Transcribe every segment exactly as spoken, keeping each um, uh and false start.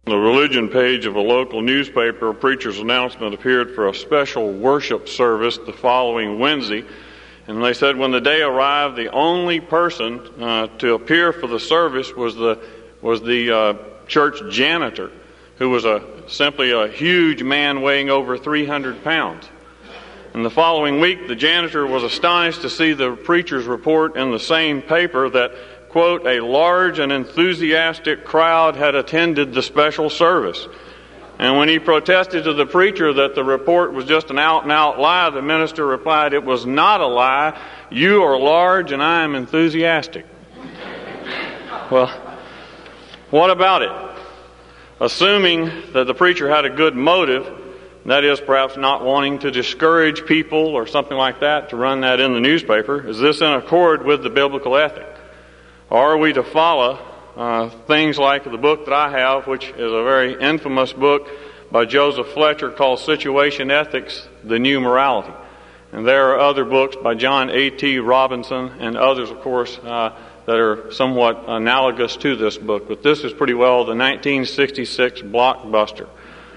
The religion page of a local newspaper, a preacher's announcement appeared for a special worship service the following Wednesday. And they said when the day arrived, the only person uh, to appear for the service was the was the uh, church janitor, who was a simply a huge man weighing over three hundred pounds. And the following week, the janitor was astonished to see the preacher's report in the same paper that, quote, a large and enthusiastic crowd had attended the special service. And when he protested to the preacher that the report was just an out-and-out lie, the minister replied, it was not a lie. You are large and I am enthusiastic. Well, what about it? Assuming that the preacher had a good motive, that is perhaps not wanting to discourage people or something like that to run that in the newspaper, is this in accord with the biblical ethic? Or are we to follow uh, things like the book that I have, which is a very infamous book by Joseph Fletcher called Situation Ethics, The New Morality? And there are other books by John A T Robinson and others, of course, uh, that are somewhat analogous to this book. But this is pretty well the nineteen sixty-six blockbuster.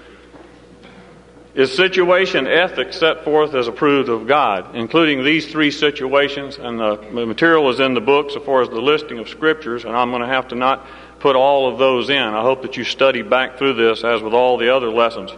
Is situation ethics set forth as approved of God, including these three situations, and the material is in the book so far as the listing of scriptures, and I'm going to have to not put all of those in. I hope that you study back through this as with all the other lessons.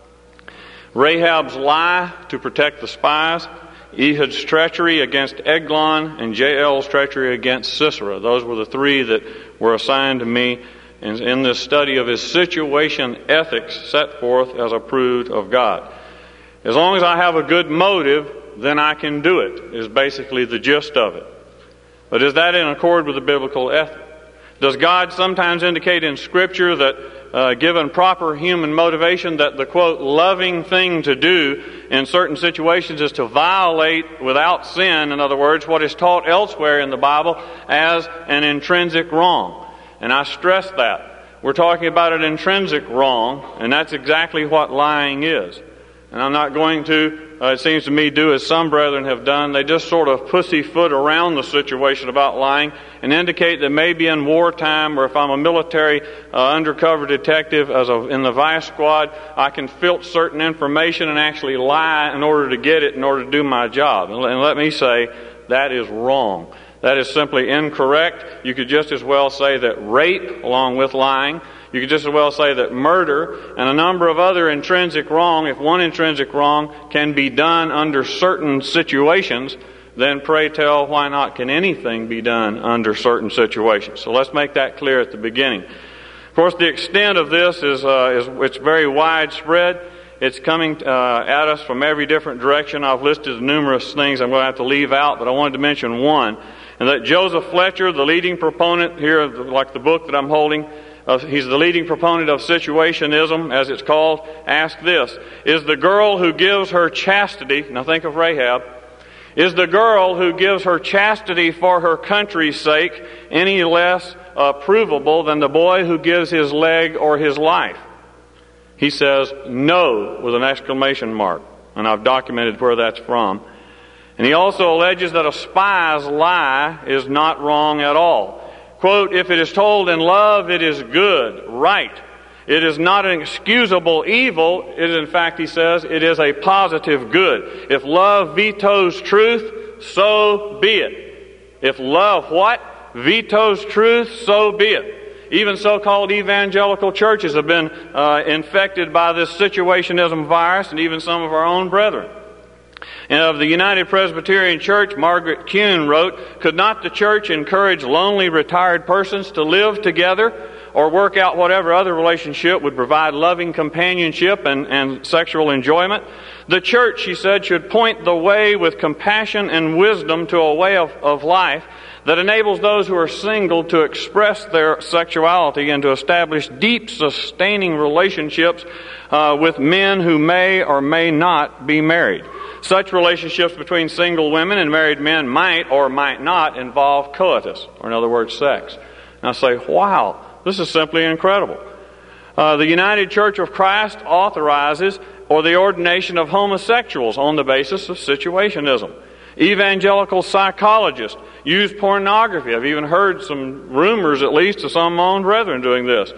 Rahab's lie to protect the spies, Ehud's treachery against Eglon, and Jael's treachery against Sisera. Those were the three that were assigned to me in, in this study of his situation ethics set forth as approved of God. As long as I have a good motive, then I can do it, is basically the gist of it. But is that in accord with the biblical ethic? Does God sometimes indicate in Scripture that, uh, given proper human motivation, that the, quote, loving thing to do in certain situations is to violate without sin, in other words, what is taught elsewhere in the Bible as an intrinsic wrong? And I stress that. We're talking about an intrinsic wrong, and that's exactly what lying is. And I'm not going to, uh, it seems to me, do as some brethren have done. They just sort of pussyfoot around the situation about lying and indicate that maybe in wartime, or if I'm a military uh, undercover detective as a, in the vice squad, I can filch certain information and actually lie in order to get it, in order to do my job. And, and let me say, that is wrong. That is simply incorrect. You could just as well say that rape, along with lying, you could just as well say that murder and a number of other intrinsic wrong, if one intrinsic wrong can be done under certain situations, then pray tell, why not can anything be done under certain situations? So let's make that clear at the beginning. Of course, the extent of this is, uh, is it's very widespread. It's coming uh, at us from every different direction. I've listed numerous things I'm going to have to leave out, but I wanted to mention one. And that Joseph Fletcher, the leading proponent here, of the, like the book that I'm holding, uh, he's the leading proponent of situationism, as it's called, asked this: is the girl who gives her chastity, now think of Rahab, is the girl who gives her chastity for her country's sake any less uh, provable than the boy who gives his leg or his life? He says, no, with an exclamation mark. And I've documented where that's from. And he also alleges that a spy's lie is not wrong at all. Quote, if it is told in love, it is good, right. It is not an excusable evil. It is, in fact, he says, it is a positive good. If love vetoes truth, so be it. If love what? Vetoes truth, so be it. Even so-called evangelical churches have been uh, infected by this situationism virus, and even some of our own brethren. And of the United Presbyterian Church, Margaret Kuhn wrote, could not the church encourage lonely retired persons to live together or work out whatever other relationship would provide loving companionship and, and sexual enjoyment? The church, she said, should point the way with compassion and wisdom to a way of, of life that enables those who are single to express their sexuality and to establish deep, sustaining relationships uh, with men who may or may not be married. Such relationships between single women and married men might or might not involve coitus, or in other words, sex. And I say, wow, this is simply incredible. Uh, the United Church of Christ authorizes or the ordination of homosexuals on the basis of situationism. Evangelical psychologists use pornography. I've even heard some rumors, at least, of some of my own brethren doing this.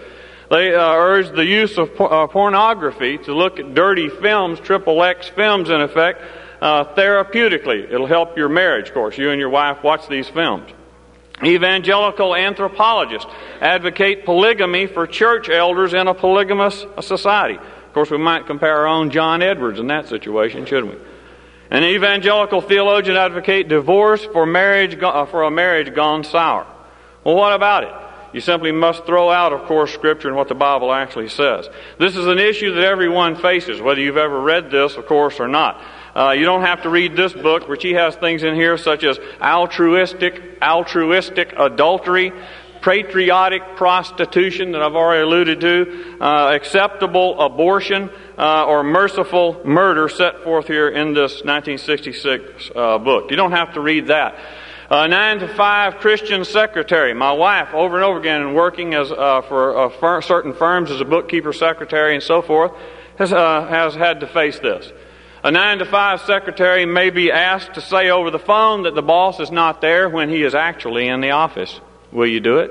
They uh, urge the use of por- uh, pornography, to look at dirty films, triple X films in effect, uh, therapeutically. It'll help your marriage, of course. You and your wife watch these films. Evangelical anthropologists advocate polygamy for church elders in a polygamous society. Of course, we might compare our own John Edwards in that situation, shouldn't we? An evangelical theologian advocate divorce for marriage uh, for a marriage gone sour. Well, what about it? You simply must throw out, of course, Scripture and what the Bible actually says. This is an issue that everyone faces, whether you've ever read this, of course, or not. Uh, you don't have to read this book, which he has things in here such as altruistic, altruistic adultery, patriotic prostitution that I've already alluded to, uh, acceptable abortion, uh, or merciful murder set forth here in this nineteen sixty-six uh, book. You don't have to read that. Uh, nine to five Christian secretary. My wife, over and over again, and working as uh, for uh, fir- certain firms as a bookkeeper, secretary, and so forth, has uh, has had to face this. A nine to five secretary may be asked to say over the phone that the boss is not there when he is actually in the office. Will you do it?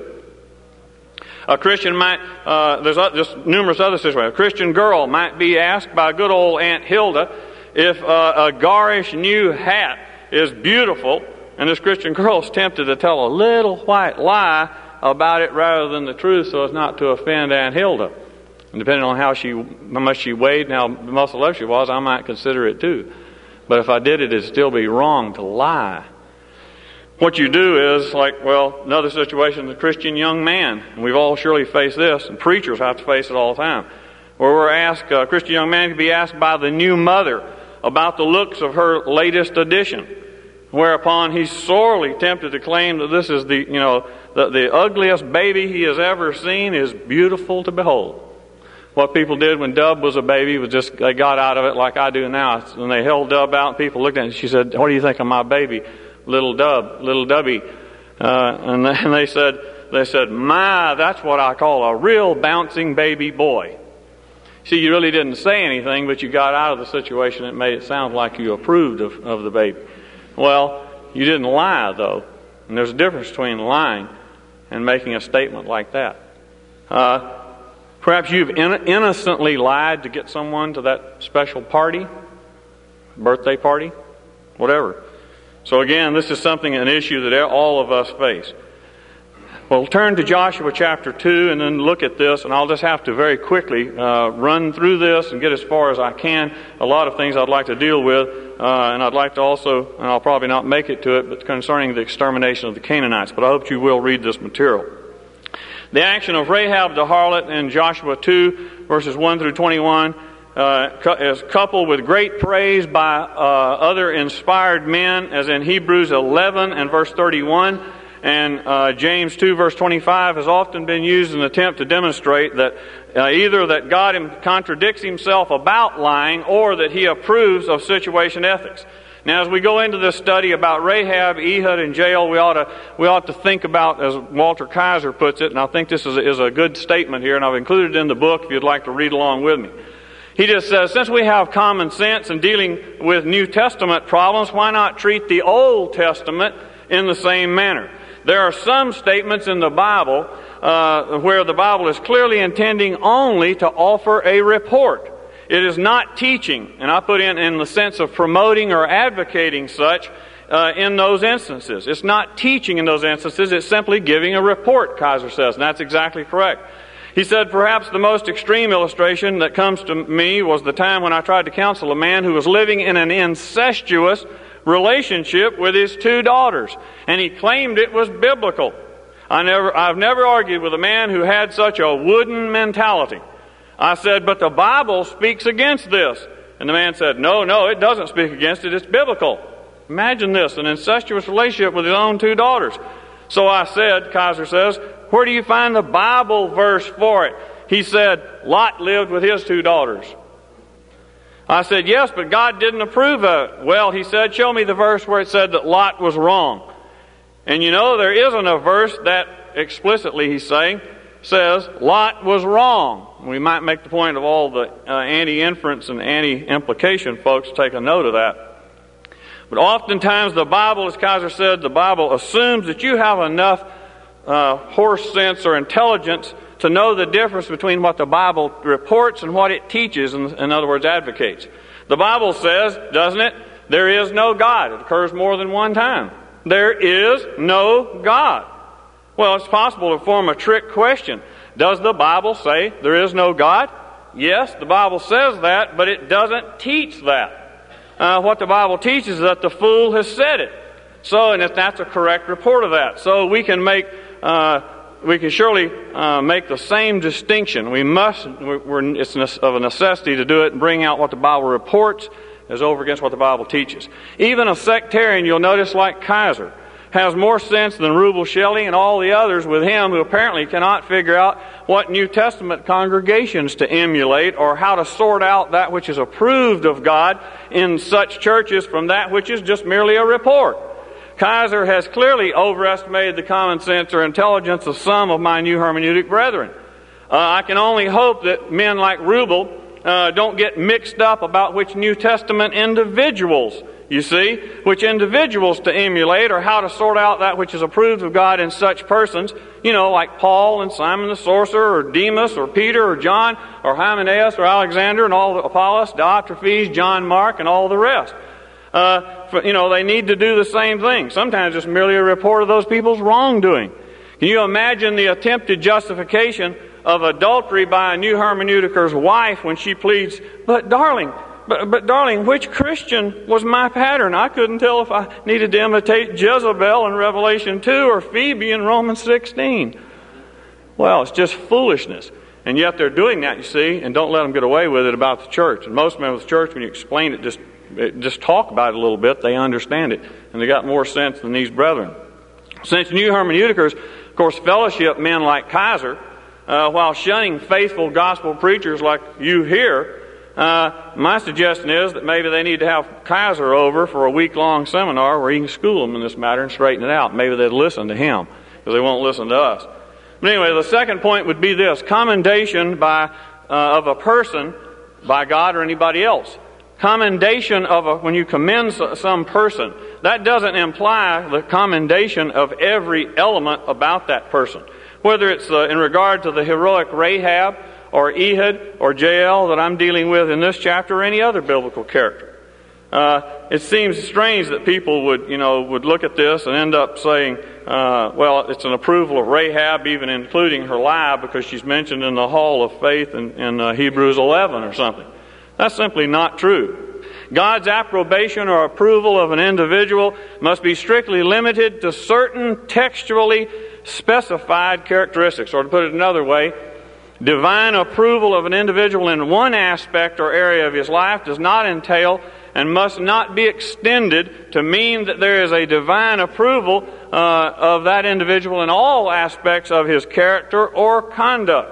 A Christian might, uh, there's just numerous other situations. A Christian girl might be asked by good old Aunt Hilda if uh, a garish new hat is beautiful, and this Christian girl is tempted to tell a little white lie about it rather than the truth so as not to offend Aunt Hilda. And depending on how she, how much she weighed and how muscle up she was, I might consider it too. But if I did it, it'd still be wrong to lie. What you do is, like, well, another situation, the Christian young man. And we've all surely faced this, and preachers have to face it all the time. Where we're asked, a Christian young man can be asked by the new mother about the looks of her latest edition. Whereupon he's sorely tempted to claim that this is the, you know, the, the ugliest baby he has ever seen is beautiful to behold. What people did when Dub was a baby was just, they got out of it like I do now. When they held Dub out and people looked at it, she said, "What do you think of my baby? Little Dub, little Dubby." Uh, and, they, and they said, they said, "My, that's what I call a real bouncing baby boy." See, you really didn't say anything, but you got out of the situation that made it sound like you approved of, of the baby. Well, you didn't lie, though. And there's a difference between lying and making a statement like that. Uh, perhaps you've in- innocently lied to get someone to that special party, birthday party, whatever. So again, this is something, an issue that all of us face. Well, turn to Joshua chapter two and then look at this, and I'll just have to very quickly uh, run through this and get as far as I can. A lot of things I'd like to deal with, uh, and I'd like to also, and I'll probably not make it to it, but concerning the extermination of the Canaanites. But I hope you will read this material. The action of Rahab the harlot in Joshua two, verses one through twenty-one, Uh, is coupled with great praise by uh, other inspired men, as in Hebrews eleven and verse thirty-one, and uh, James two verse twenty-five has often been used in an attempt to demonstrate that uh, either that God contradicts himself about lying or that he approves of situation ethics. Now, as we go into this study about Rahab, Ehud, and Jael, we ought to we ought to think about, as Walter Kaiser puts it, and I think this is a, is a good statement here, and I've included it in the book if you'd like to read along with me. He just says, since we have common sense in dealing with New Testament problems, why not treat the Old Testament in the same manner? There are some statements in the Bible uh, where the Bible is clearly intending only to offer a report. It is not teaching, and I put in in the sense of promoting or advocating such uh, in those instances. It's not teaching in those instances, it's simply giving a report, Kaiser says, and that's exactly correct. He said, perhaps the most extreme illustration that comes to me was the time when I tried to counsel a man who was living in an incestuous relationship with his two daughters, and he claimed it was biblical. I never, I've never argued with a man who had such a wooden mentality. I said, but the Bible speaks against this. And the man said, no, no, it doesn't speak against it, it's biblical. Imagine this, an incestuous relationship with his own two daughters. So I said, Kaiser says, where do you find the Bible verse for it? He said, Lot lived with his two daughters. I said, yes, but God didn't approve of it. Well, he said, show me the verse where it said that Lot was wrong. And you know, there isn't a verse that explicitly, he's saying, says Lot was wrong. We might make the point of all the uh, anti-inference and anti-implication folks take a note of that. But oftentimes the Bible, as Kaiser said, the Bible assumes that you have enough uh, horse sense or intelligence to know the difference between what the Bible reports and what it teaches, in, in other words, advocates. The Bible says, doesn't it, there is no God. It occurs more than one time. There is no God. Well, it's possible to form a trick question. Does the Bible say there is no God? Yes, the Bible says that, but it doesn't teach that. Uh, what the Bible teaches is that the fool has said it. So, and if that's a correct report of that. So we can make, uh, we can surely uh, make the same distinction. We must, we're, it's of a necessity to do it and bring out what the Bible reports as over against what the Bible teaches. Even a sectarian, you'll notice, like Kaiser, has more sense than Rubel Shelley and all the others with him who apparently cannot figure out what New Testament congregations to emulate or how to sort out that which is approved of God in such churches from that which is just merely a report. Kaiser has clearly overestimated the common sense or intelligence of some of my new hermeneutic brethren. Uh, I can only hope that men like Rubel uh, don't get mixed up about which New Testament individuals, you see, which individuals to emulate or how to sort out that which is approved of God in such persons, you know, like Paul and Simon the Sorcerer, or Demas, or Peter, or John, or Hymenaeus, or Alexander, and all the Apollos, Diotrephes, John Mark, and all the rest. Uh, for, you know, they need to do the same thing. Sometimes it's merely a report of those people's wrongdoing. Can you imagine the attempted justification of adultery by a new hermeneuticer's wife when she pleads, but darling, But, but darling, which Christian was my pattern? I couldn't tell if I needed to imitate Jezebel in Revelation two or Phoebe in Romans sixteen. Well, it's just foolishness. And yet they're doing that, you see, and don't let them get away with it about the church. And most members of the church, when you explain it, just, just talk about it a little bit, they understand it. And they got more sense than these brethren. Since new hermeneuticers, of course, fellowship men like Kaiser, uh, while shunning faithful gospel preachers like you here, Uh, my suggestion is that maybe they need to have Kaiser over for a week-long seminar where he can school them in this matter and straighten it out. Maybe they'd listen to him because they won't listen to us. But anyway, the second point would be this: commendation by uh, of a person by God or anybody else. Commendation of a, when you commend some person, that doesn't imply the commendation of every element about that person. Whether it's uh, in regard to the heroic Rahab, or Ehud, or Jael that I'm dealing with in this chapter, or any other biblical character. Uh, it seems strange that people would, you know, would look at this and end up saying, uh, well, it's an approval of Rahab, even including her lie, because she's mentioned in the Hall of Faith in, in uh, Hebrews eleven or something. That's simply not true. God's approbation or approval of an individual must be strictly limited to certain textually specified characteristics. Or to put it another way, divine approval of an individual in one aspect or area of his life does not entail and must not be extended to mean that there is a divine approval uh, of that individual in all aspects of his character or conduct.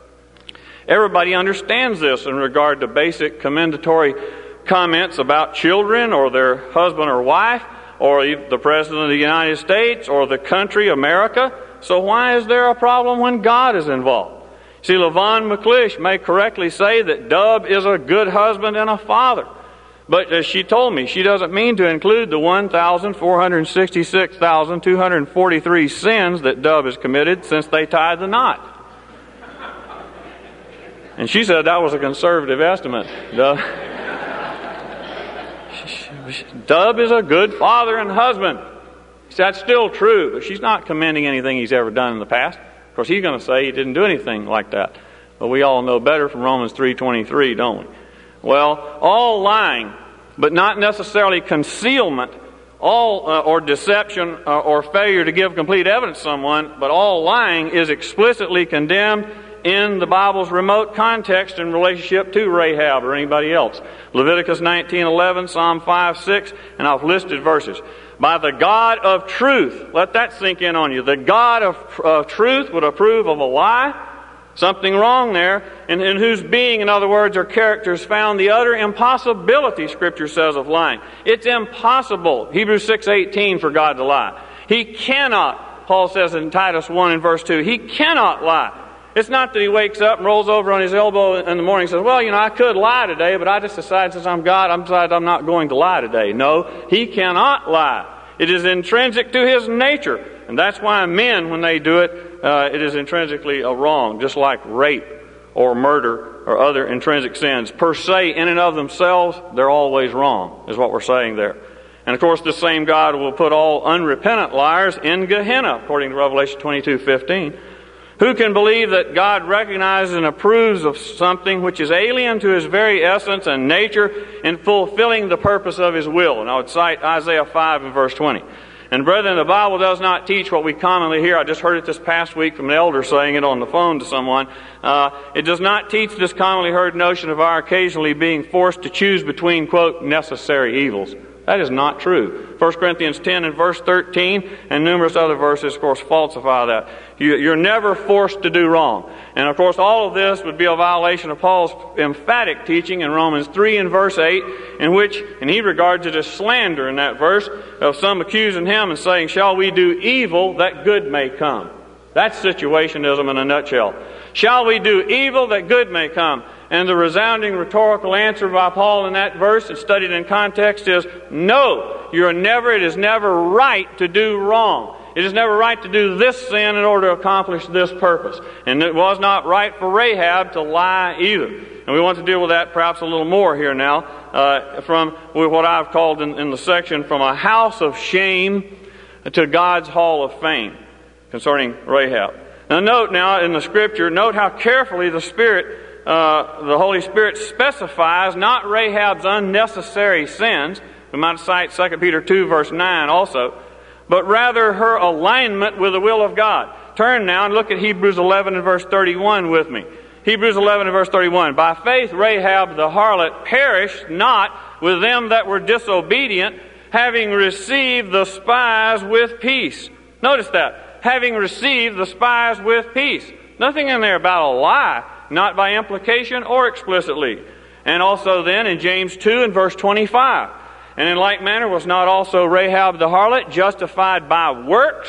Everybody understands this in regard to basic commendatory comments about children or their husband or wife or the President of the United States or the country, America. So why is there a problem when God is involved? See, LaVon McClish may correctly say that Dub is a good husband and a father. But as she told me, she doesn't mean to include the one thousand four hundred sixty-six thousand two hundred forty-three sins that Dub has committed since they tied the knot. And she said that was a conservative estimate. Dub, Dub is a good father and husband. That's still true, but she's not commending anything he's ever done in the past. Of course, he's going to say he didn't do anything like that. But we all know better from Romans three twenty-three, don't we? Well, all lying, but not necessarily concealment, all uh, or deception uh, or failure to give complete evidence to someone, but all lying is explicitly condemned in the Bible's remote context in relationship to Rahab or anybody else. Leviticus nineteen eleven, Psalm five six, and I've listed verses. By the God of truth, let that sink in on you. The God of uh, truth would approve of a lie, something wrong there, and in whose being, in other words, or characters found the utter impossibility, Scripture says, of lying. It's impossible, Hebrews six eighteen, for God to lie. He cannot, Paul says in Titus one and verse two, he cannot lie. It's not that he wakes up and rolls over on his elbow in the morning and says, well, you know, I could lie today, but I just decided since I'm God, I'm decided I'm not going to lie today. No, he cannot lie. It is intrinsic to his nature And that's why men, when they do it, uh, it is intrinsically a wrong, just like rape or murder or other intrinsic sins. Per se, in and of themselves, they're always wrong, is what we're saying there. And of course, the same God will put all unrepentant liars in Gehenna, according to Revelation twenty-two fifteen. Who can believe that God recognizes and approves of something which is alien to His very essence and nature in fulfilling the purpose of His will? And I would cite Isaiah five and verse twenty. And brethren, the Bible does not teach what we commonly hear. I just heard it this past week from an elder saying it on the phone to someone. Uh, it does not teach this commonly heard notion of our occasionally being forced to choose between, quote, necessary evils. That is not true. First Corinthians ten and verse thirteen and numerous other verses, of course, falsify that. You, you're never forced to do wrong. And of course, all of this would be a violation of Paul's emphatic teaching in Romans three and verse eight, in which, and he regards it as slander in that verse, of some accusing him and saying, shall we do evil that good may come? That's situationism in a nutshell. Shall we do evil that good may come? And the resounding rhetorical answer by Paul in that verse, and studied in context, is no. You are never, it is never right to do wrong. It is never right to do this sin in order to accomplish this purpose. And it was not right for Rahab to lie either. And we want to deal with that perhaps a little more here now, uh, from what I've called in, in the section, from a house of shame to God's hall of fame, concerning Rahab. Now note now in the Scripture, note how carefully the Spirit Uh, the Holy Spirit specifies not Rahab's unnecessary sins. We might cite Second Peter two verse nine also, but rather her alignment with the will of God. Turn now and look at Hebrews eleven and verse thirty-one with me. Hebrews eleven and verse thirty-one. By faith Rahab the harlot perished not with them that were disobedient, having received the spies with peace. Notice that. Having received the spies with peace. Nothing in there about a lie. Not by implication or explicitly. And also then in James two and verse twenty-five. And in like manner was not also Rahab the harlot justified by works,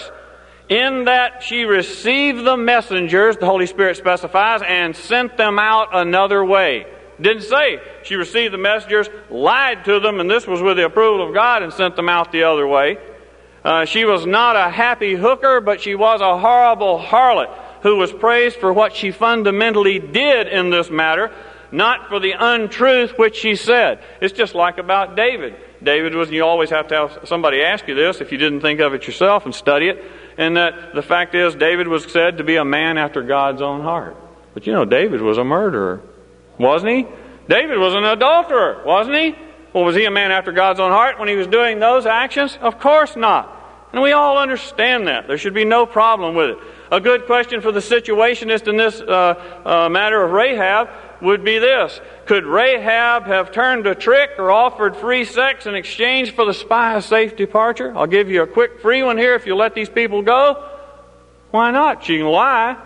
in that she received the messengers, the Holy Spirit specifies, and sent them out another way. Didn't say she received the messengers, lied to them, and this was with the approval of God, and sent them out the other way. Uh, she was not a happy hooker, but she was a horrible harlot, who was praised for what she fundamentally did in this matter, not for the untruth which she said. It's just like about David. David was, you always have to have somebody ask you this if you didn't think of it yourself and study it, and that the fact is David was said to be a man after God's own heart. But you know, David was a murderer, wasn't he? David was an adulterer, wasn't he? Well, was he a man after God's own heart when he was doing those actions? Of course not. And we all understand that. There should be no problem with it. A good question for the situationist in this uh, uh, matter of Rahab would be this. Could Rahab have turned a trick or offered free sex in exchange for the spy's safe departure? I'll give you a quick free one here if you let these people go. Why not? She can lie.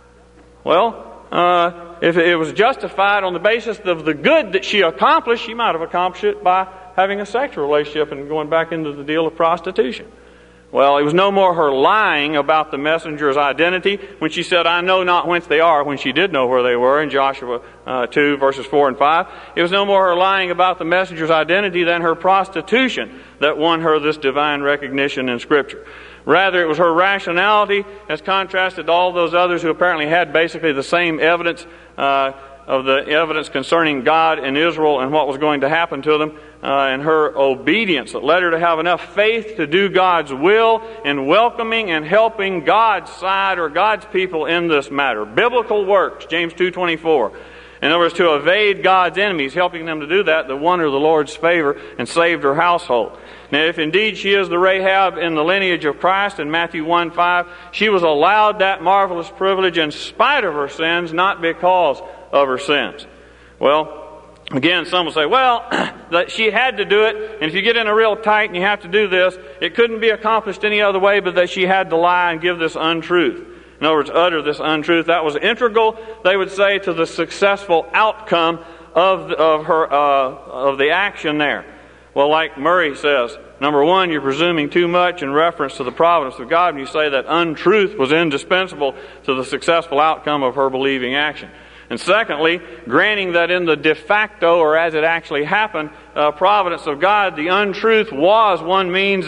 Well, uh, if it was justified on the basis of the good that she accomplished, she might have accomplished it by having a sexual relationship and going back into the deal of prostitution. Well, it was no more her lying about the messenger's identity when she said, I know not whence they are, when she did know where they were in Joshua uh, two, verses four and five. It was no more her lying about the messenger's identity than her prostitution that won her this divine recognition in Scripture. Rather, it was her rationality as contrasted to all those others who apparently had basically the same evidence uh, of the evidence concerning God and Israel and what was going to happen to them, uh, and her obedience that led her to have enough faith to do God's will in welcoming and helping God's side or God's people in this matter. Biblical works, James two twenty-four. In other words, to evade God's enemies, helping them to do that, that won her the Lord's favor and saved her household. Now, if indeed she is the Rahab in the lineage of Christ in Matthew one five, she was allowed that marvelous privilege in spite of her sins, not because of her sins. Well, again, some will say, well, that she had to do it, and if you get in a real tight and you have to do this, it couldn't be accomplished any other way but that she had to lie and give this untruth. In other words, utter this untruth. That was integral, they would say, to the successful outcome of, of her uh, of the action there. Well, like Murray says, number one, you're presuming too much in reference to the providence of God when you say that untruth was indispensable to the successful outcome of her believing action. And secondly, granting that in the de facto, or as it actually happened, uh, providence of God, the untruth was one means of,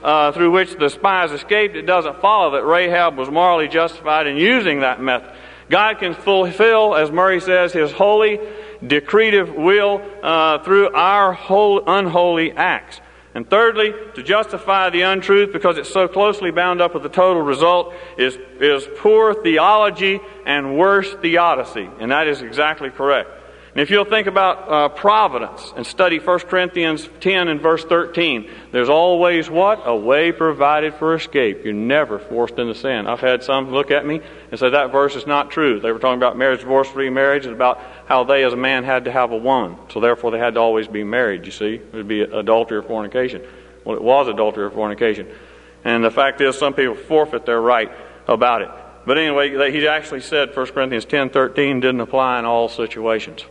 uh, through which the spies escaped, it doesn't follow that Rahab was morally justified in using that method. God can fulfill, as Murray says, His holy, decretive will uh, through our whole, unholy acts. And thirdly, to justify the untruth, because it's so closely bound up with the total result, is, is poor theology and worse theodicy. And that is exactly correct. And if you'll think about uh, providence and study First Corinthians ten and verse thirteen, there's always what? A way provided for escape. You're never forced into sin. I've had some look at me and say that verse is not true. They were talking about marriage, divorce, free marriage, and about how they as a man had to have a woman. So therefore they had to always be married, you see. It would be adultery or fornication. Well, it was adultery or fornication. And the fact is some people forfeit their right about it. But anyway, he actually said First Corinthians ten thirteen didn't apply in all situations.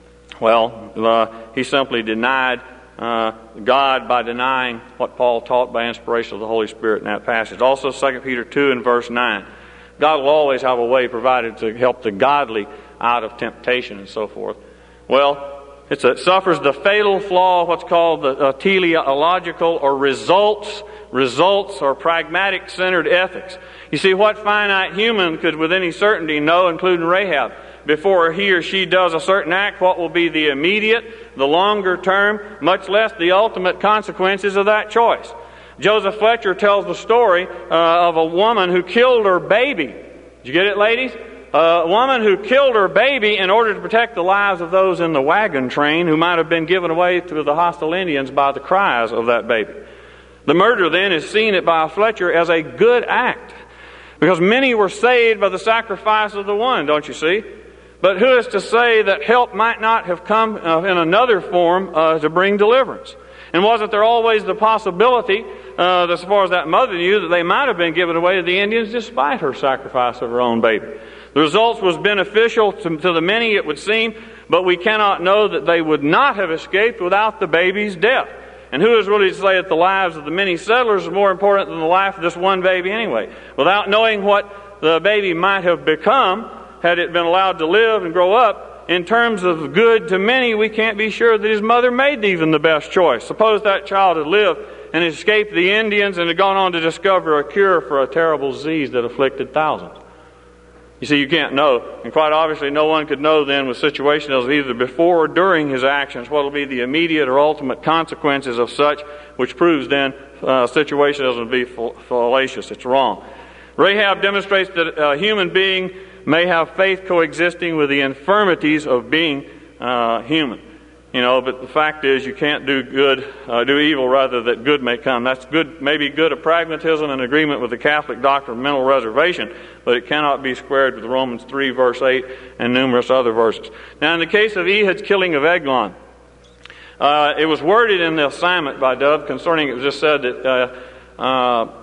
Well, uh, he simply denied uh, God by denying what Paul taught by inspiration of the Holy Spirit in that passage. Also, Second Peter two and verse nine. God will always have a way provided to help the godly out of temptation and so forth. Well, it's a, it suffers the fatal flaw, what's called the uh, teleological or results, results or pragmatic-centered ethics. You see, what finite human could with any certainty know, including Rahab, before he or she does a certain act, what will be the immediate, the longer term, much less the ultimate consequences of that choice? Joseph Fletcher tells the story uh, of a woman who killed her baby. Did you get it, ladies? Uh, a woman who killed her baby in order to protect the lives of those in the wagon train who might have been given away to the hostile Indians by the cries of that baby. The murder then is seen by Fletcher as a good act, because many were saved by the sacrifice of the one, don't you see? But who is to say that help might not have come uh, in another form uh, to bring deliverance? And wasn't there always the possibility, uh, as far as that mother knew, that they might have been given away to the Indians despite her sacrifice of her own baby? The results was beneficial to, to the many, it would seem, but we cannot know that they would not have escaped without the baby's death. And who is really to say that the lives of the many settlers is more important than the life of this one baby anyway? Without knowing what the baby might have become, had it been allowed to live and grow up, in terms of good to many, we can't be sure that his mother made even the best choice. Suppose that child had lived and escaped the Indians and had gone on to discover a cure for a terrible disease that afflicted thousands. You see, you can't know. And quite obviously, no one could know then with situations either before or during his actions what will be the immediate or ultimate consequences of such, which proves then uh, situations will be fallacious. It's wrong. Rahab demonstrates that a human being may have faith coexisting with the infirmities of being uh, human. You know, but the fact is you can't do good, uh, do evil rather that good may come. That's good, maybe good of pragmatism and agreement with the Catholic doctrine of mental reservation, but it cannot be squared with Romans three verse eight and numerous other verses. Now in the case of Ehud's killing of Eglon, uh, it was worded in the assignment by Dove concerning, it was just said that uh, uh,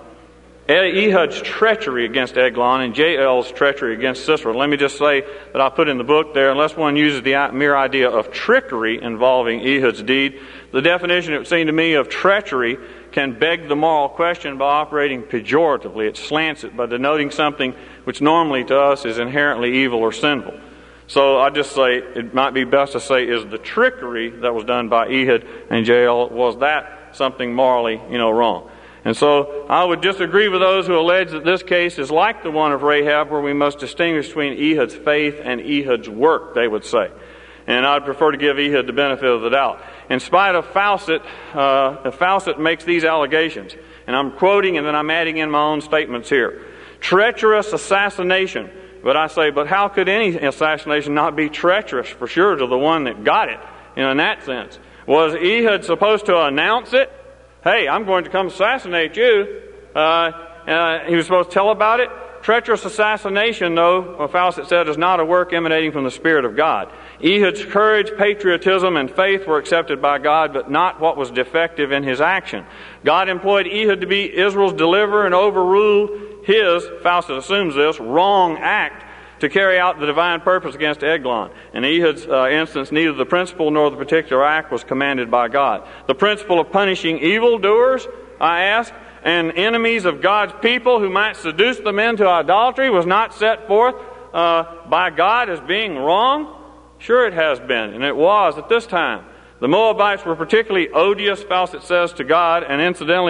Ehud's treachery against Eglon and Jael's treachery against Sisera. Let me just say that I put in the book there, unless one uses the mere idea of trickery involving Ehud's deed, the definition, it would seem to me, of treachery can beg the moral question by operating pejoratively. It slants it by denoting something which normally to us is inherently evil or sinful. So I just say it might be best to say, is the trickery that was done by Ehud and Jael, was that something morally, you know, wrong? And so I would disagree with those who allege that this case is like the one of Rahab, where we must distinguish between Ehud's faith and Ehud's work, they would say. And I'd prefer to give Ehud the benefit of the doubt. In spite of Fawcett, uh, Fawcett makes these allegations, and I'm quoting and then I'm adding in my own statements here. Treacherous assassination. But I say, but how could any assassination not be treacherous, for sure, to the one that got it, you know, in that sense? Was Ehud supposed to announce it? Hey, I'm going to come assassinate you. Uh, uh, he was supposed to tell about it. Treacherous assassination, though, Fawcett said, is not a work emanating from the Spirit of God. Ehud's courage, patriotism, and faith were accepted by God, but not what was defective in his action. God employed Ehud to be Israel's deliverer and overruled his, Fawcett assumes this, wrong act to carry out the divine purpose against Eglon. In Ehud's uh, instance, neither the principle nor the particular act was commanded by God. The principle of punishing evildoers, I ask, and enemies of God's people who might seduce them into idolatry was not set forth uh, by God as being wrong? Sure it has been, and it was at this time. The Moabites were particularly odious, Fawcett says, to God, and incidentally,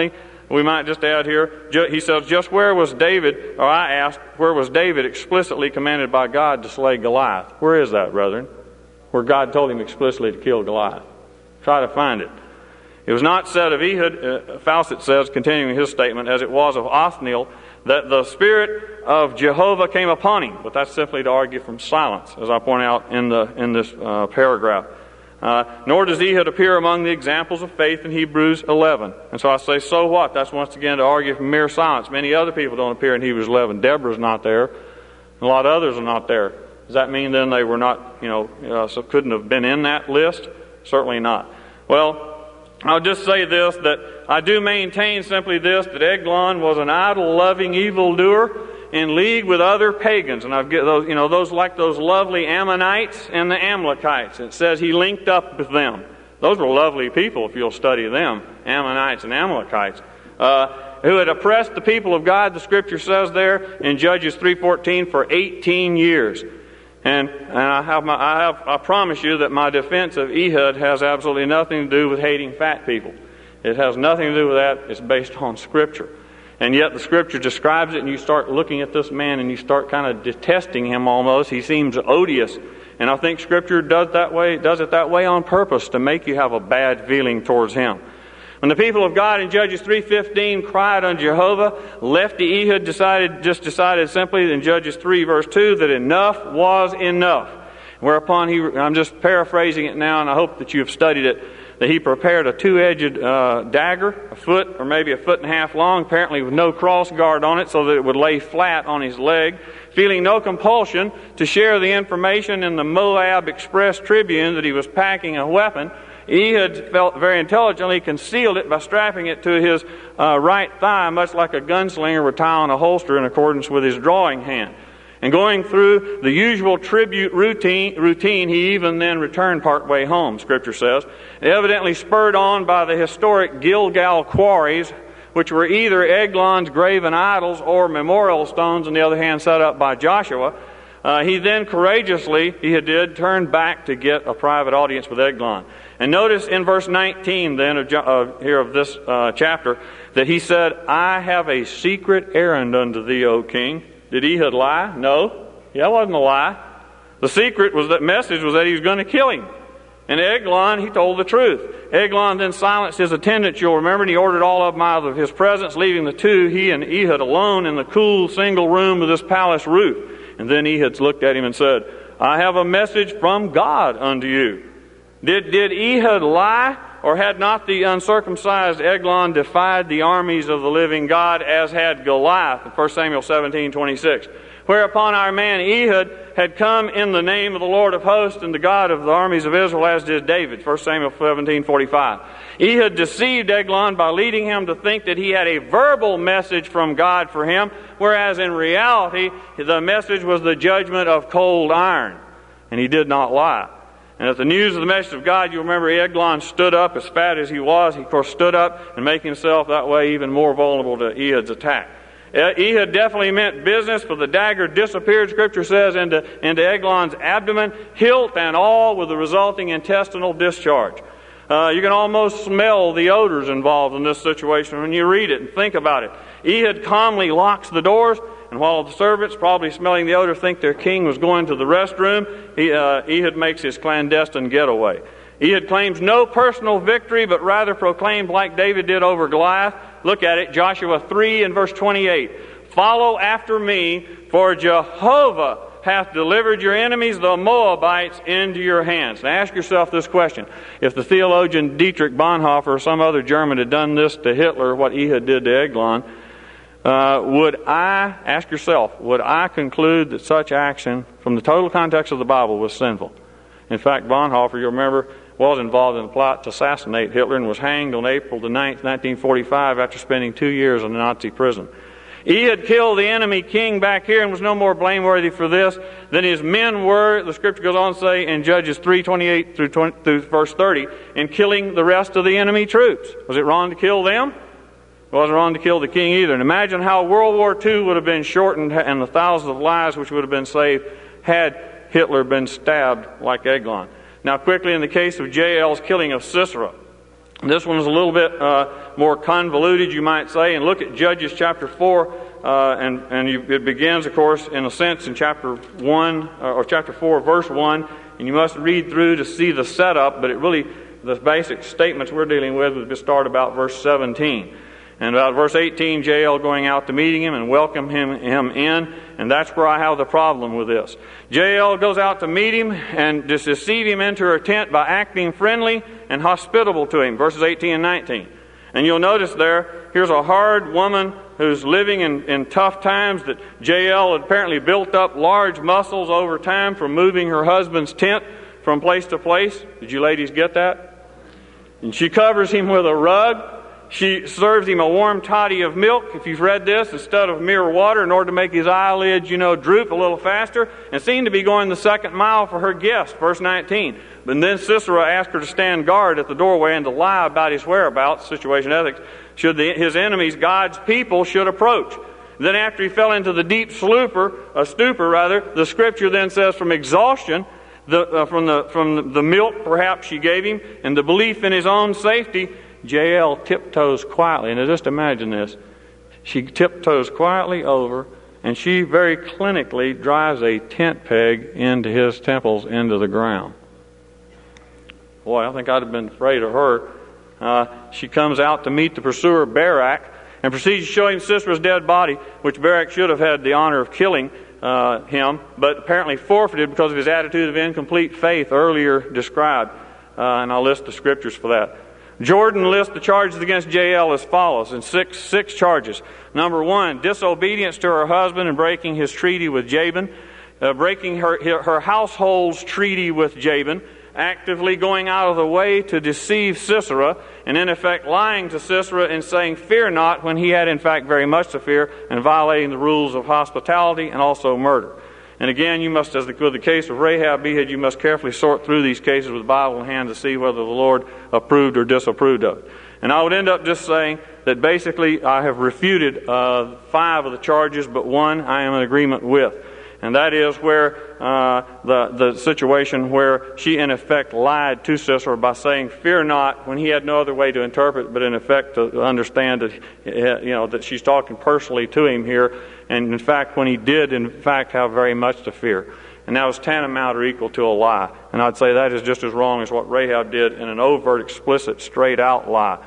We might just add here, he says, just where was David, or I asked, where was David explicitly commanded by God to slay Goliath? Where is that, brethren? Where God told him explicitly to kill Goliath. Try to find it. It was not said of Ehud, uh, Fawcett says, continuing his statement, as it was of Othniel, that the Spirit of Jehovah came upon him. But that's simply to argue from silence, as I point out in the in this uh, paragraph. Uh, nor does Ehud appear among the examples of faith in Hebrews eleven. And so I say, so what? That's once again to argue from mere silence. Many other people don't appear in Hebrews eleven. Deborah's not there. A lot of others are not there. Does that mean then they were not, you know, uh, so couldn't have been in that list? Certainly not. Well, I'll just say this, that I do maintain simply this, that Eglon was an idol-loving evildoer in league with other pagans. And I've get those, you know, those like those lovely Ammonites and the Amalekites. It says he linked up with them. Those were lovely people if you'll study them, Ammonites and Amalekites, uh, who had oppressed the people of God, the Scripture says there in Judges three fourteen, for eighteen years. And, and I have my, I have, I promise you that my defense of Ehud has absolutely nothing to do with hating fat people. It has nothing to do with that. It's based on Scripture. And yet the Scripture describes it, and you start looking at this man and you start kind of detesting him almost. He seems odious. And I think Scripture does that way, does it that way on purpose to make you have a bad feeling towards him. When the people of God in Judges three fifteen cried on Jehovah, Lefty Ehud decided, just decided simply in Judges three verse two that enough was enough. Whereupon he, I'm just paraphrasing it now, and I hope that you have studied it, that he prepared a two-edged uh, dagger, a foot or maybe a foot and a half long, apparently with no cross guard on it so that it would lay flat on his leg, feeling no compulsion to share the information in the Moab Express Tribune that he was packing a weapon. Ehud felt very intelligently concealed it by strapping it to his uh, right thigh, much like a gunslinger would tie on a holster in accordance with his drawing hand. And going through the usual tribute routine, routine, he even then returned partway home, Scripture says, evidently spurred on by the historic Gilgal quarries, which were either Eglon's graven idols or memorial stones, on the other hand, set up by Joshua. Uh, he then courageously, he did, turn back to get a private audience with Eglon. And notice in verse nineteen then of, uh, here of this uh, chapter that he said, I have a secret errand unto thee, O king. Did Ehud lie? No. Yeah, that wasn't a lie. The secret was that message was that he was going to kill him. And Eglon, he told the truth. Eglon then silenced his attendants, you'll remember, and he ordered all of them out of his presence, leaving the two, he and Ehud, alone in the cool single room of this palace roof. And then Ehud looked at him and said, I have a message from God unto you. Did, did Ehud lie, or had not the uncircumcised Eglon defied the armies of the living God, as had Goliath in First Samuel seventeen twenty-six? Whereupon our man Ehud had come in the name of the Lord of hosts and the God of the armies of Israel, as did David, First Samuel seventeen forty-five. Ehud deceived Eglon by leading him to think that he had a verbal message from God for him, whereas in reality the message was the judgment of cold iron. And he did not lie. And at the news of the message of God, you remember Eglon stood up, as fat as he was. He, of course, stood up and making himself that way even more vulnerable to Ehud's attack. Ehud definitely meant business, for the dagger disappeared, Scripture says, into, into Eglon's abdomen, hilt and all, with the resulting intestinal discharge. Uh, you can almost smell the odors involved in this situation when you read it and think about it. Ehud calmly locks the doors, and while the servants, probably smelling the odor, think their king was going to the restroom, he, uh, Ehud makes his clandestine getaway. Ehud claims no personal victory, but rather proclaimed, like David did over Goliath. Look at it, Joshua three and verse twenty-eight. Follow after me, for Jehovah hath delivered your enemies, the Moabites, into your hands. Now ask yourself this question. If the theologian Dietrich Bonhoeffer or some other German had done this to Hitler, what Ehud did to Eglon, uh, would I, ask yourself, would I conclude that such action, from the total context of the Bible, was sinful? In fact, Bonhoeffer, you'll remember, was involved in the plot to assassinate Hitler and was hanged on April the ninth, nineteen forty-five, after spending two years in a Nazi prison. Ehud killed the enemy king back here and was no more blameworthy for this than his men were, the Scripture goes on to say in Judges three twenty-eight through, twenty, through verse thirty, in killing the rest of the enemy troops. Was it wrong to kill them? It wasn't wrong to kill the king either. And imagine how World War Two would have been shortened and the thousands of lives which would have been saved had Hitler been stabbed like Eglon. Now quickly, in the case of Jael's killing of Sisera, This one is a little bit uh, more convoluted, you might say. And look at Judges chapter four, uh, and, and you, it begins, of course, in a sense, in chapter one, uh, or chapter four, verse one. And you must read through to see the setup, but it really, the basic statements we're dealing with would start about verse seventeen. And about verse eighteen, Jael going out to meeting him and welcome him, him in. And that's where I have the problem with this. Jael goes out to meet him and to deceive him into her tent by acting friendly and hospitable to him. Verses eighteen and nineteen. And you'll notice there, here's a hard woman who's living in, in tough times, that Jael had apparently built up large muscles over time from moving her husband's tent from place to place. Did you ladies get that? And she covers him with a rug. She serves him a warm toddy of milk, if you've read this, instead of mere water, in order to make his eyelids, you know, droop a little faster, and seemed to be going the second mile for her guest, verse nineteen. But then Sisera asked her to stand guard at the doorway and to lie about his whereabouts, situation ethics, should the, his enemies, God's people, should approach. Then after he fell into the deep stupor, a stupor rather, the scripture then says from exhaustion, the, uh, from the from the milk perhaps she gave him, and the belief in his own safety, Jael tiptoes quietly. Now just imagine this. She tiptoes quietly over, and she very clinically drives a tent peg into his temples, into the ground. Boy, I think I'd have been afraid of her. Uh, she comes out to meet the pursuer, Barak, and proceeds to show him Sisera's dead body, which Barak should have had the honor of killing uh, him, but apparently forfeited because of his attitude of incomplete faith earlier described. Uh, and I'll list the scriptures for that. Jordan lists the charges against Jael as follows, in six six charges. Number one, disobedience to her husband and breaking his treaty with Jabin, uh, breaking her her household's treaty with Jabin, actively going out of the way to deceive Sisera, and in effect lying to Sisera and saying, "Fear not," when he had in fact very much to fear, and violating the rules of hospitality and also murder. And again, you must, as with the case of Rahab, Ehud, you must carefully sort through these cases with the Bible in hand to see whether the Lord approved or disapproved of it. And I would end up just saying that basically I have refuted uh, five of the charges, but one I am in agreement with. And that is where uh, the, the situation where she in effect lied to Sisera by saying, "Fear not," when he had no other way to interpret, but in effect to understand that, you know, that she's talking personally to him here. And in fact, when he did, in fact, have very much to fear. And that was tantamount or equal to a lie. And I'd say that is just as wrong as what Rahab did in an overt, explicit, straight-out lie.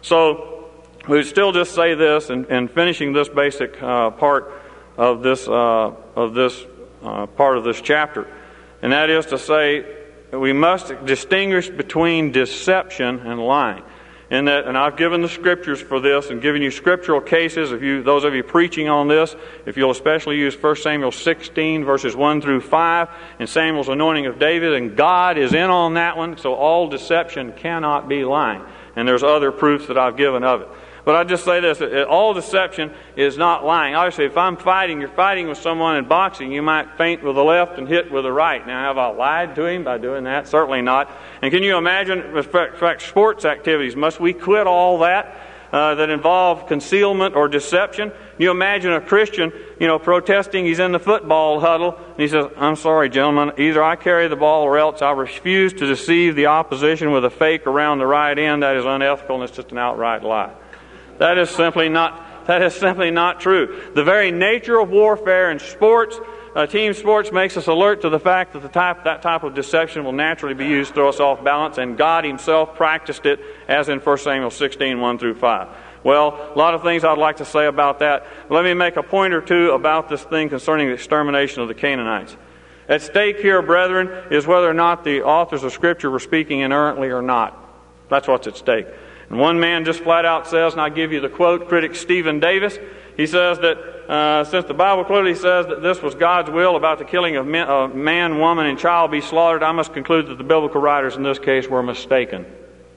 So we would still just say this, and, and finishing this basic uh, part of this uh, of this uh, part of this chapter, and that is to say we must distinguish between deception and lying. In that, and I've given the scriptures for this and given you scriptural cases. If you, those of you preaching on this, if you'll especially use First Samuel sixteen, verses one through five, and Samuel's anointing of David, and God is in on that one, so all deception cannot be lying. And there's other proofs that I've given of it. But I just say this, all deception is not lying. Obviously, if I'm fighting, you're fighting with someone in boxing, you might feint with the left and hit with the right. Now, have I lied to him by doing that? Certainly not. And can you imagine, in fact, sports activities, must we quit all that uh, that involve concealment or deception? You imagine a Christian, you know, protesting, he's in the football huddle, and he says, "I'm sorry, gentlemen, either I carry the ball or else I refuse to deceive the opposition with a fake around the right end. That is unethical, and it's just an outright lie." That is simply not, that is simply not true. The very nature of warfare in sports, uh, team sports, makes us alert to the fact that the type, that type of deception will naturally be used to throw us off balance, and God Himself practiced it, as in First Samuel sixteen, one through five. Well, a lot of things I'd like to say about that. Let me make a point or two about this thing concerning the extermination of the Canaanites. At stake here, brethren, is whether or not the authors of Scripture were speaking inerrantly or not. That's what's at stake. And one man just flat out says, and I'll give you the quote, critic Stephen Davis, he says that uh, since the Bible clearly says that this was God's will about the killing of men, uh, man, woman, and child be slaughtered, I must conclude that the biblical writers in this case were mistaken.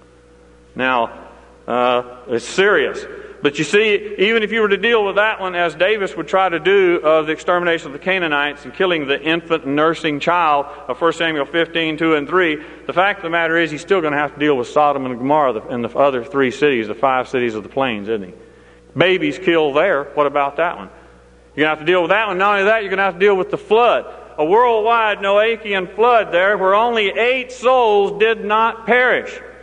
Now, uh, it's serious. But you see, even if you were to deal with that one as Davis would try to do of the extermination of the Canaanites and killing the infant and nursing child of First Samuel fifteen, two and three, the fact of the matter is he's still going to have to deal with Sodom and Gomorrah and the other three cities, the five cities of the plains, isn't he? Babies killed there. What about that one? You're going to have to deal with that one. Not only that, you're going to have to deal with the flood. A worldwide Noachian flood there where only eight souls did not perish.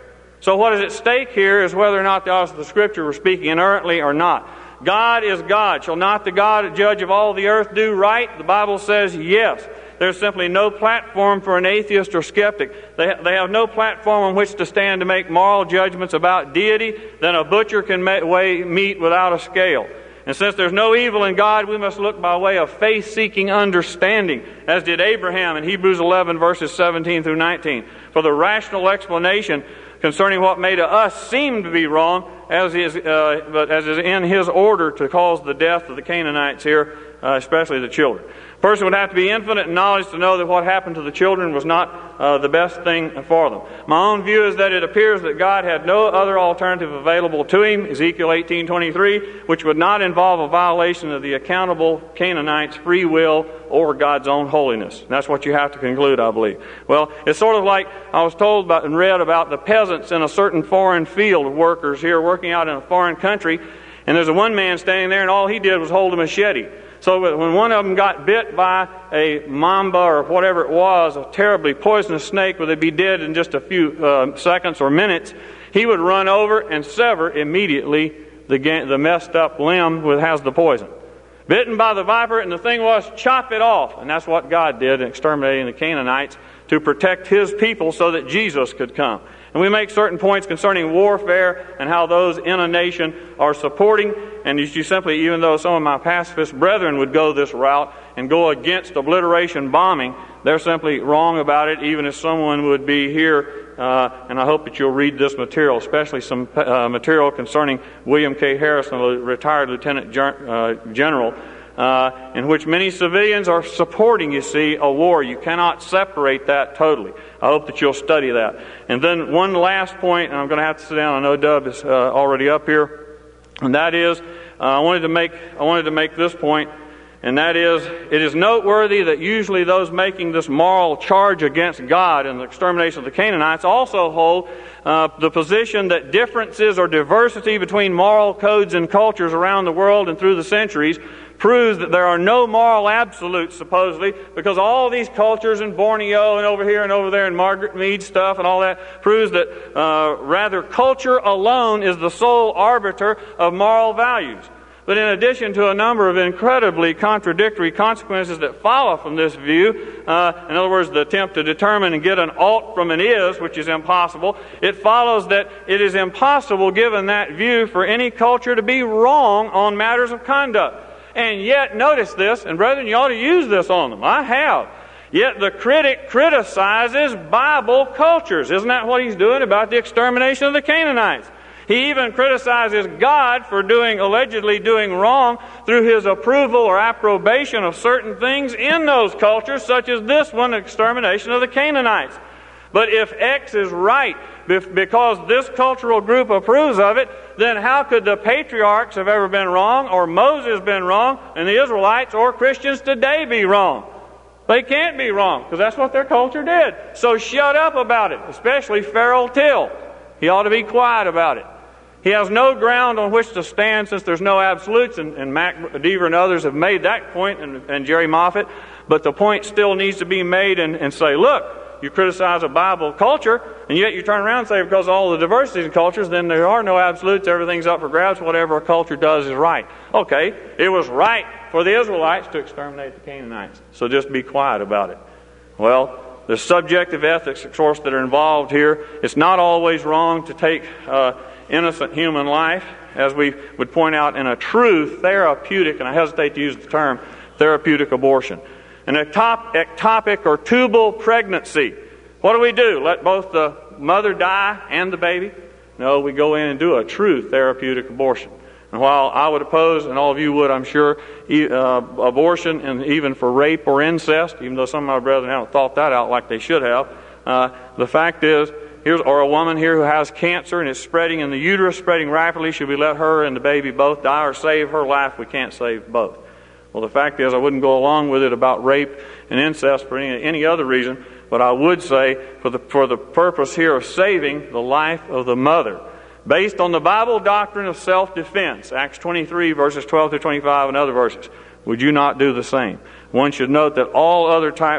So what is at stake here is whether or not the authors of the Scripture were speaking inerrantly or not. God is God. Shall not the God, judge of all the earth, do right? The Bible says yes. There's simply no platform for an atheist or skeptic. They, ha- they have no platform on which to stand to make moral judgments about deity than a butcher can ma- weigh meat without a scale. And since there's no evil in God, we must look by way of faith-seeking understanding, as did Abraham in Hebrews eleven, verses seventeen through nineteen, for the rational explanation concerning what may to us seem to be wrong, as is, uh, but as is in His order to cause the death of the Canaanites here, uh, especially the children. A person would have to be infinite in knowledge to know that what happened to the children was not uh, the best thing for them. My own view is that it appears that God had no other alternative available to Him, Ezekiel eighteen twenty-three, which would not involve a violation of the accountable Canaanites' free will or God's own holiness. And that's what you have to conclude, I believe. Well, it's sort of like I was told about and read about the peasants in a certain foreign field, workers here working out in a foreign country, and there's a one man standing there, and all he did was hold a machete. So when one of them got bit by a mamba or whatever it was, a terribly poisonous snake where they'd be dead in just a few uh, seconds or minutes, he would run over and sever immediately the, the messed up limb that has the poison. Bitten by the viper, and the thing was, chop it off. And that's what God did in exterminating the Canaanites to protect His people so that Jesus could come. And we make certain points concerning warfare and how those in a nation are supporting. And you simply, even though some of my pacifist brethren would go this route and go against obliteration bombing, they're simply wrong about it, even if someone would be here. Uh, and I hope that you'll read this material, especially some uh, material concerning William K. Harrison, a retired lieutenant gen- uh, general, Uh, in which many civilians are supporting, you see, a war. You cannot separate that totally. I hope that you'll study that. And then one last point, and I'm going to have to sit down. I know Dub is uh, already up here, and that is, uh, I wanted to make I wanted to make this point, and that is, it is noteworthy that usually those making this moral charge against God and the extermination of the Canaanites also hold uh, the position that differences or diversity between moral codes and cultures around the world and through the centuries proves that there are no moral absolutes, supposedly, because all these cultures in Borneo and over here and over there and Margaret Mead stuff and all that proves that uh, rather culture alone is the sole arbiter of moral values. But in addition to a number of incredibly contradictory consequences that follow from this view, uh, in other words, the attempt to determine and get an ought from an is, which is impossible, it follows that it is impossible, given that view, for any culture to be wrong on matters of conduct. And yet, notice this, and brethren, you ought to use this on them. I have. Yet the critic criticizes Bible cultures. Isn't that what he's doing about the extermination of the Canaanites? He even criticizes God for doing, allegedly doing wrong through His approval or approbation of certain things in those cultures, such as this one, extermination of the Canaanites. But if X is right, because this cultural group approves of it, then how could the patriarchs have ever been wrong, or Moses been wrong, and the Israelites or Christians today be wrong? They can't be wrong, because that's what their culture did. So shut up about it, especially Farrell Till. He ought to be quiet about it. He has no ground on which to stand, since there's no absolutes, and, and Mac Deaver and others have made that point, and, and Jerry Moffat. But the point still needs to be made and, and say, look, you criticize a Bible culture, and yet you turn around and say, because of all the diversity in cultures, then there are no absolutes, everything's up for grabs, whatever a culture does is right. Okay, it was right for the Israelites to exterminate the Canaanites, so just be quiet about it. Well, there's subjective ethics, of course, that are involved here. It's not always wrong to take uh, innocent human life, as we would point out, in a true therapeutic, and I hesitate to use the term, therapeutic abortion. An ectopic or tubal pregnancy. What do we do? Let both the mother die and the baby? No, we go in and do a true therapeutic abortion. And while I would oppose, and all of you would, I'm sure, uh, abortion, and even for rape or incest, even though some of my brethren haven't thought that out like they should have, uh, the fact is, here's or a woman here who has cancer and is spreading in the uterus, spreading rapidly. Should we let her and the baby both die, or save her life? We can't save both. Well, the fact is, I wouldn't go along with it about rape and incest for any, any other reason, but I would say for the, for the purpose here of saving the life of the mother, based on the Bible doctrine of self-defense, Acts twenty-three, verses twelve through twenty-five, and other verses. Would you not do the same? One should note that all other types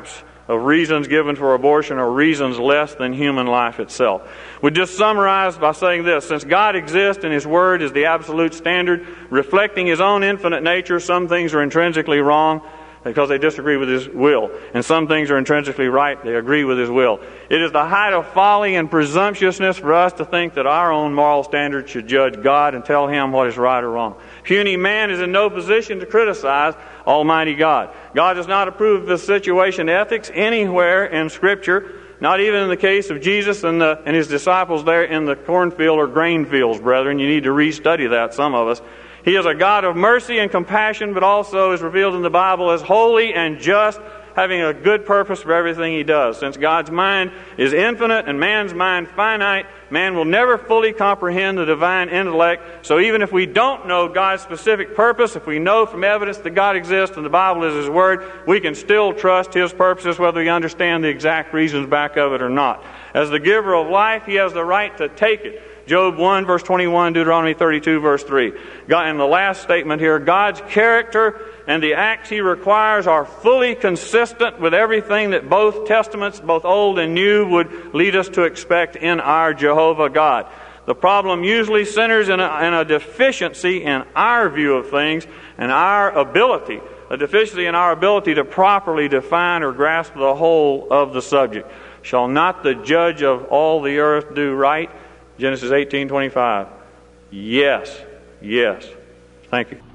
of reasons given for abortion are reasons less than human life itself. We just summarize by saying this: since God exists and His Word is the absolute standard, reflecting His own infinite nature, some things are intrinsically wrong because they disagree with His will, and some things are intrinsically right, they agree with His will. It is the height of folly and presumptuousness for us to think that our own moral standards should judge God and tell Him what is right or wrong. Puny man is in no position to criticize Almighty God. God does not approve of the situation ethics anywhere in Scripture, not even in the case of Jesus and, the, and His disciples there in the cornfield or grain fields, brethren. You need to restudy that, some of us. He is a God of mercy and compassion, but also is revealed in the Bible as holy and just, having a good purpose for everything He does. Since God's mind is infinite and man's mind finite, man will never fully comprehend the divine intellect. So even if we don't know God's specific purpose, if we know from evidence that God exists and the Bible is His Word, we can still trust His purposes whether we understand the exact reasons back of it or not. As the giver of life, He has the right to take it. Job one, verse twenty-one, Deuteronomy thirty-two, verse three. God, in the last statement here, God's character and the acts He requires are fully consistent with everything that both testaments, both Old and New, would lead us to expect in our Jehovah God. The problem usually centers in a, in a deficiency in our view of things and our ability, a deficiency in our ability to properly define or grasp the whole of the subject. Shall not the judge of all the earth do right? Genesis eighteen twenty-five. Yes, yes. Thank you.